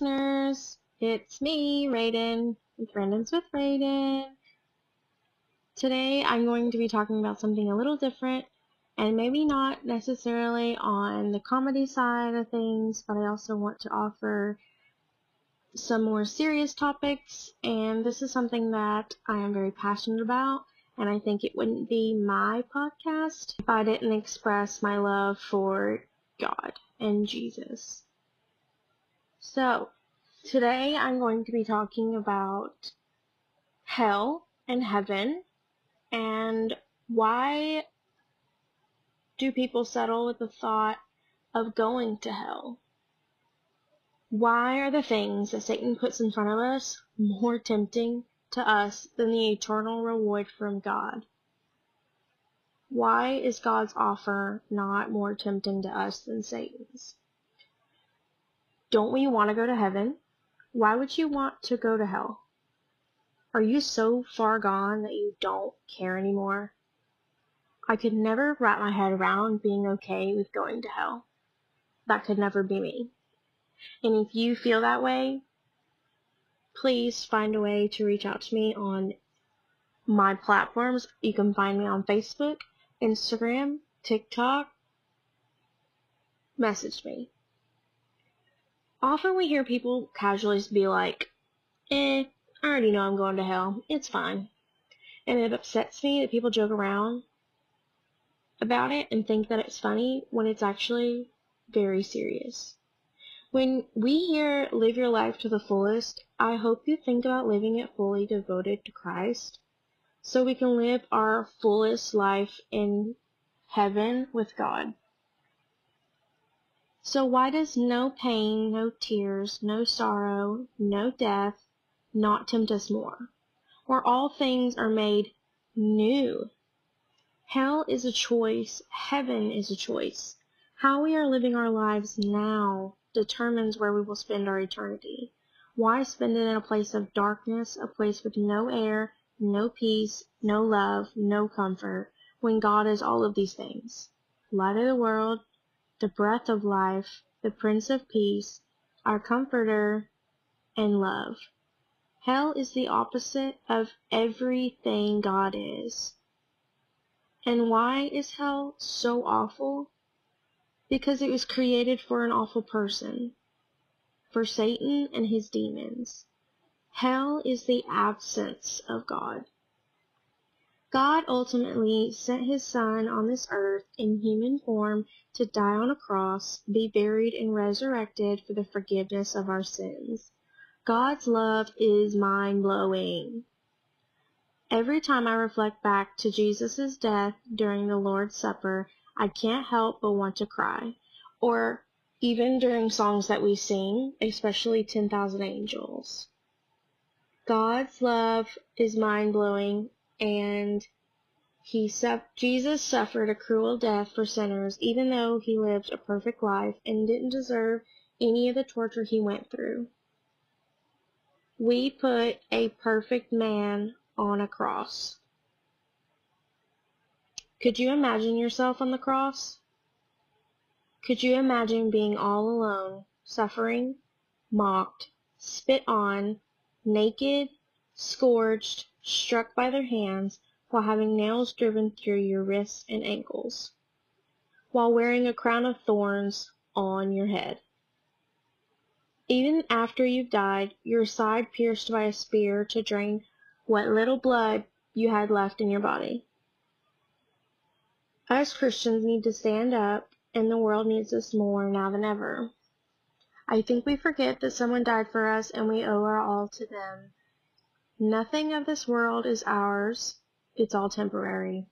listeners, it's me, Raiden, with Randoms with Raiden. Today I'm going to be talking about something a little different, and maybe not necessarily on the comedy side of things, but I also want to offer some more serious topics, and this is something that I am very passionate about, and I think it wouldn't be my podcast if I didn't express my love for God and Jesus. So, today I'm going to be talking about hell and heaven, and why do people settle with the thought of going to hell? Why are the things that Satan puts in front of us more tempting to us than the eternal reward from God? Why is God's offer not more tempting to us than Satan's? Don't we want to go to heaven? Why would you want to go to hell? Are you so far gone that you don't care anymore? I could never wrap my head around being okay with going to hell. That could never be me. And if you feel that way, please find a way to reach out to me on my platforms. You can find me on Facebook, Instagram, TikTok. Message me. Often we hear people casually be like, I already know I'm going to hell. It's fine. And it upsets me that people joke around about it and think that it's funny when it's actually very serious. When we hear live your life to the fullest, I hope you think about living it fully devoted to Christ so we can live our fullest life in heaven with God. So why does no pain, no tears, no sorrow, no death not tempt us more? Where all things are made new. Hell is a choice. Heaven is a choice. How we are living our lives now determines where we will spend our eternity. Why spend it in a place of darkness, a place with no air, no peace, no love, no comfort, when God is all of these things? Light of the world, the breath of life, the Prince of Peace, our Comforter, and love. Hell is the opposite of everything God is. And why is hell so awful? Because it was created for an awful person, for Satan and his demons. Hell is the absence of God. God ultimately sent his Son on this earth in human form to die on a cross, be buried and resurrected for the forgiveness of our sins. God's love is mind-blowing. Every time I reflect back to Jesus' death during the Lord's Supper, I can't help but want to cry. Or even during songs that we sing, especially 10,000 Angels. God's love is mind-blowing, and Jesus suffered a cruel death for sinners, even though he lived a perfect life and didn't deserve any of the torture he went through. We put a perfect man on a cross. Could you imagine yourself on the cross? Could you imagine being all alone, suffering, mocked, spit on, naked, scourged, struck by their hands, while having nails driven through your wrists and ankles, while wearing a crown of thorns on your head? Even after you've died, your side pierced by a spear to drain what little blood you had left in your body. Us Christians need to stand up, and the world needs us more now than ever. I think we forget that someone died for us and we owe our all to them. Nothing of this world is ours. It's all temporary.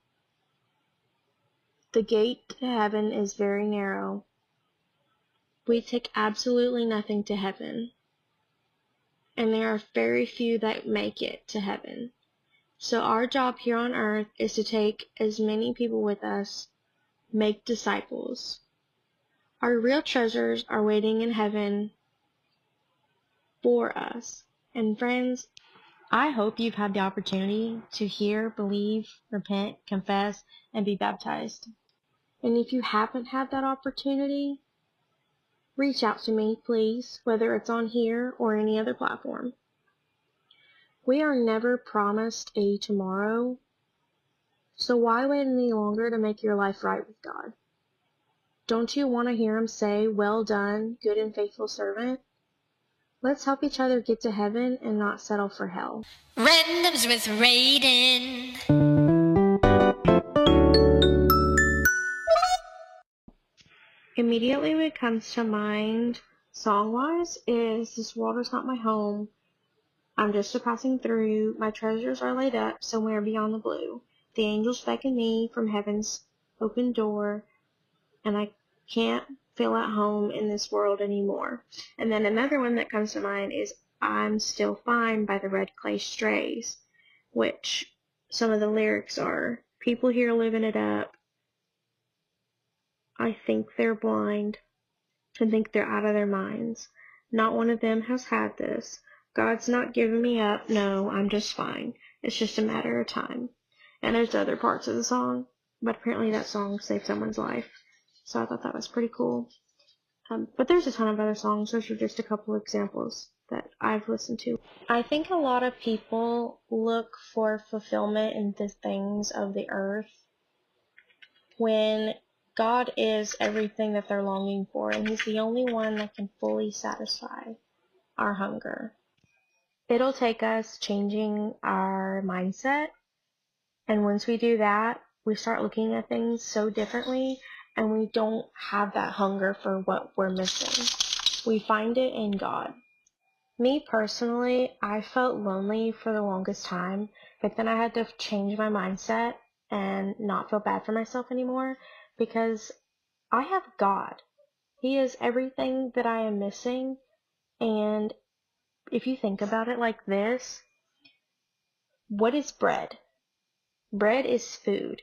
The gate to heaven is very narrow. We take absolutely nothing to heaven. And there are very few that make it to heaven. So our job here on earth is to take as many people with us, make disciples. Our real treasures are waiting in heaven for us. And friends, I hope you've had the opportunity to hear, believe, repent, confess, and be baptized. And if you haven't had that opportunity, reach out to me, please, whether it's on here or any other platform. We are never promised a tomorrow, so why wait any longer to make your life right with God? Don't you want to hear him say, "Well done, good and faithful servant"? Let's help each other get to heaven and not settle for hell. Randoms with Raiden. Immediately what comes to mind, song-wise, is "This world is not my home. I'm just a passing through. My treasures are laid up somewhere beyond the blue. The angels beckon me from heaven's open door, and I can't feel at home in this world anymore." And then another one that comes to mind is "I'm Still Fine" by the Red Clay Strays, which some of the lyrics are, "People here living it up. I think they're blind and think they're out of their minds. Not one of them has had this. God's not giving me up. No, I'm just fine. It's just a matter of time." And there's other parts of the song, but apparently that song saved someone's life. So I thought that was pretty cool. But there's a ton of other songs. Those are just a couple examples that I've listened to. I think a lot of people look for fulfillment in the things of the earth when God is everything that they're longing for, and he's the only one that can fully satisfy our hunger. It'll take us changing our mindset, and once we do that, we start looking at things so differently, and we don't have that hunger for what we're missing. We find it in God. Me personally, I felt lonely for the longest time, but then I had to change my mindset and not feel bad for myself anymore, because I have God. He is everything that I am missing, and if you think about it like this, what is bread? Bread is food.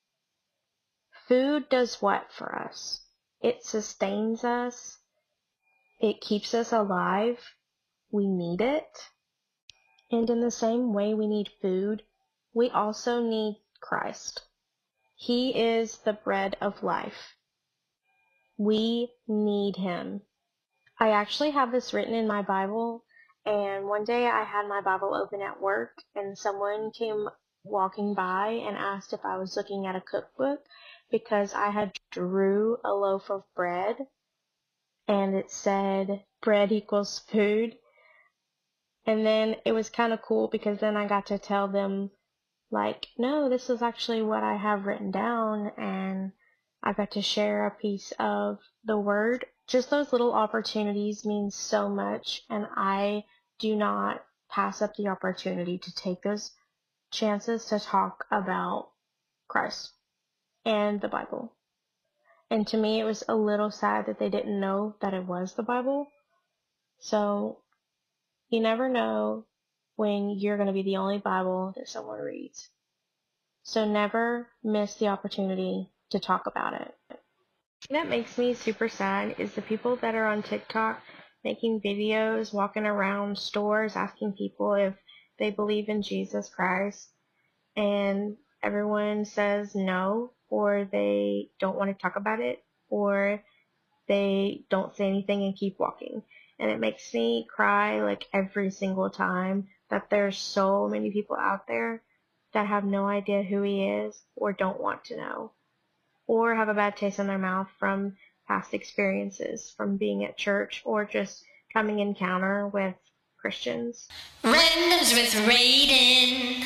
Food does what for us? It sustains us. It keeps us alive. We need it. And in the same way we need food, we also need Christ. He is the bread of life. We need him. I actually have this written in my Bible, and one day I had my Bible open at work, and someone came walking by and asked if I was looking at a cookbook, because I had drew a loaf of bread, and it said bread equals food. And then it was kind of cool, because then I got to tell them, like, no, this is actually what I have written down, and I got to share a piece of the word. Just those little opportunities mean so much, and I do not pass up the opportunity to take those chances to talk about Christ and the Bible. And to me, it was a little sad that they didn't know that it was the Bible. So you never know when you're going to be the only Bible that someone reads. So never miss the opportunity to talk about it. That makes me super sad is the people that are on TikTok making videos, walking around stores, asking people if they believe in Jesus Christ, and everyone says no, or they don't want to talk about it, or they don't say anything and keep walking. And it makes me cry like every single time that there's so many people out there that have no idea who he is, or don't want to know, or have a bad taste in their mouth from past experiences, from being at church, or just coming in encounter with Christians. Randoms with Raiden.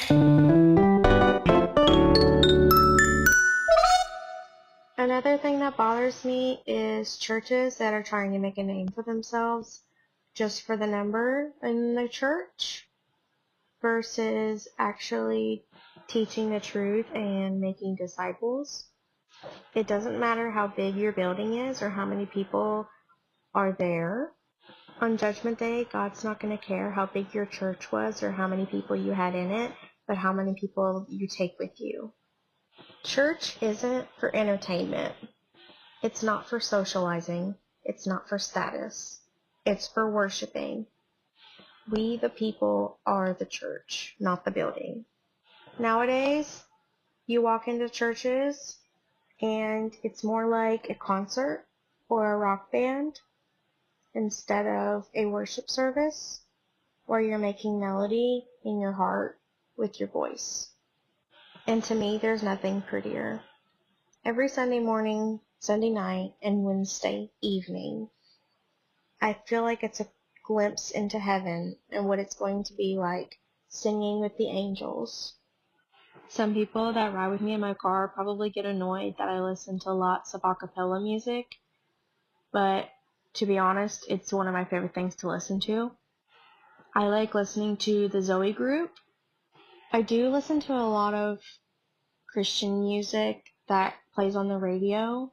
Another thing that bothers me is churches that are trying to make a name for themselves just for the number in the church versus actually teaching the truth and making disciples. It doesn't matter how big your building is or how many people are there. On Judgment Day, God's not going to care how big your church was or how many people you had in it, but how many people you take with you. Church isn't for entertainment. It's not for socializing. It's not for status. It's for worshiping. We, the people, are the church, not the building. Nowadays, you walk into churches and it's more like a concert or a rock band, instead of a worship service where you're making melody in your heart with your voice. And to me, there's nothing prettier. Every Sunday morning, Sunday night, and Wednesday evening, I feel like it's a glimpse into heaven and what it's going to be like singing with the angels. Some people that ride with me in my car probably get annoyed that I listen to lots of a cappella music, but to be honest, it's one of my favorite things to listen to. I like listening to the Zoe group. I do listen to a lot of Christian music that plays on the radio.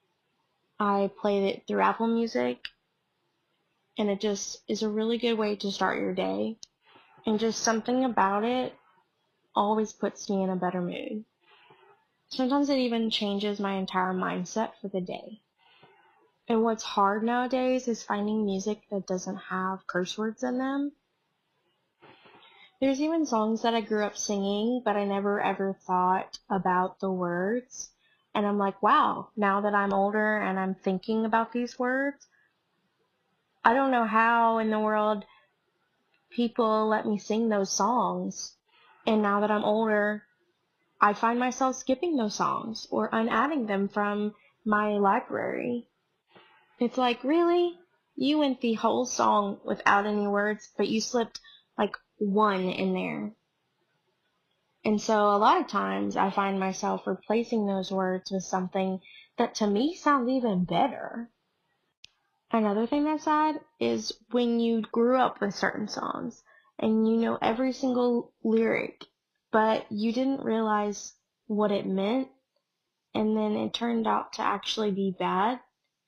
I play it through Apple Music, and it just is a really good way to start your day. And just something about it always puts me in a better mood. Sometimes it even changes my entire mindset for the day. And what's hard nowadays is finding music that doesn't have curse words in them. There's even songs that I grew up singing, but I never ever thought about the words. And I'm like, wow, now that I'm older and I'm thinking about these words, I don't know how in the world people let me sing those songs. And now that I'm older, I find myself skipping those songs or unadding them from my library. It's like, really? You went the whole song without any words, but you slipped like one in there. And so a lot of times I find myself replacing those words with something that to me sounds even better. Another thing that's sad is when you grew up with certain songs and you know every single lyric, but you didn't realize what it meant, and then it turned out to actually be bad.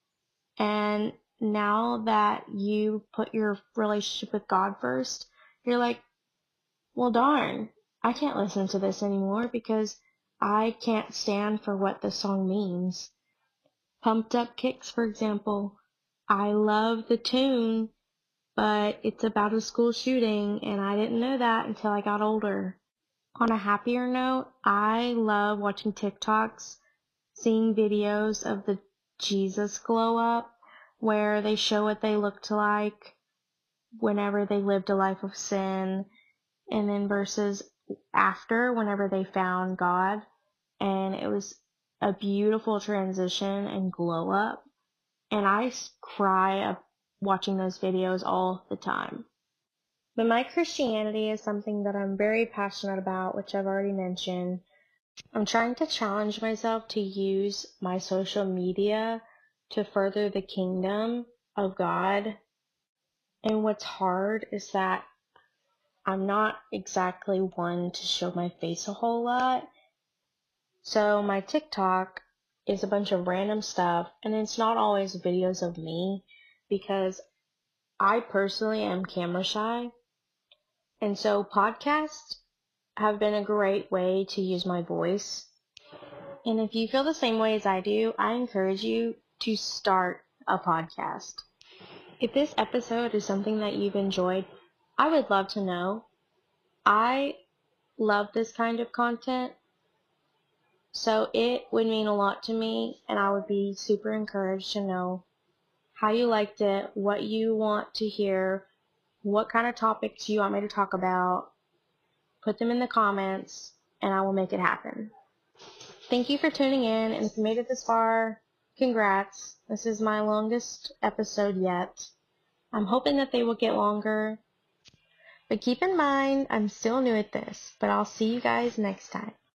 And now that you put your relationship with God first, you're like, well, darn, I can't listen to this anymore because I can't stand for what the song means. Pumped Up Kicks, for example. I love the tune, but it's about a school shooting, and I didn't know that until I got older. On a happier note, I love watching TikToks, seeing videos of the Jesus glow up, where they show what they looked like whenever they lived a life of sin, and then versus after, whenever they found God. And it was a beautiful transition and glow up. And I cry up watching those videos all the time. But my Christianity is something that I'm very passionate about, which I've already mentioned. I'm trying to challenge myself to use my social media to further the kingdom of God. And what's hard is that I'm not exactly one to show my face a whole lot. So my TikTok is a bunch of random stuff, and it's not always videos of me because I personally am camera shy. And so podcasts have been a great way to use my voice. And if you feel the same way as I do, I encourage you to start a podcast. If this episode is something that you've enjoyed, I would love to know. I love this kind of content, so it would mean a lot to me, and I would be super encouraged to know how you liked it, what you want to hear, what kind of topics you want me to talk about. Put them in the comments, and I will make it happen. Thank you for tuning in, and if you made it this far, congrats. This is my longest episode yet. I'm hoping that they will get longer. But keep in mind, I'm still new at this, but I'll see you guys next time.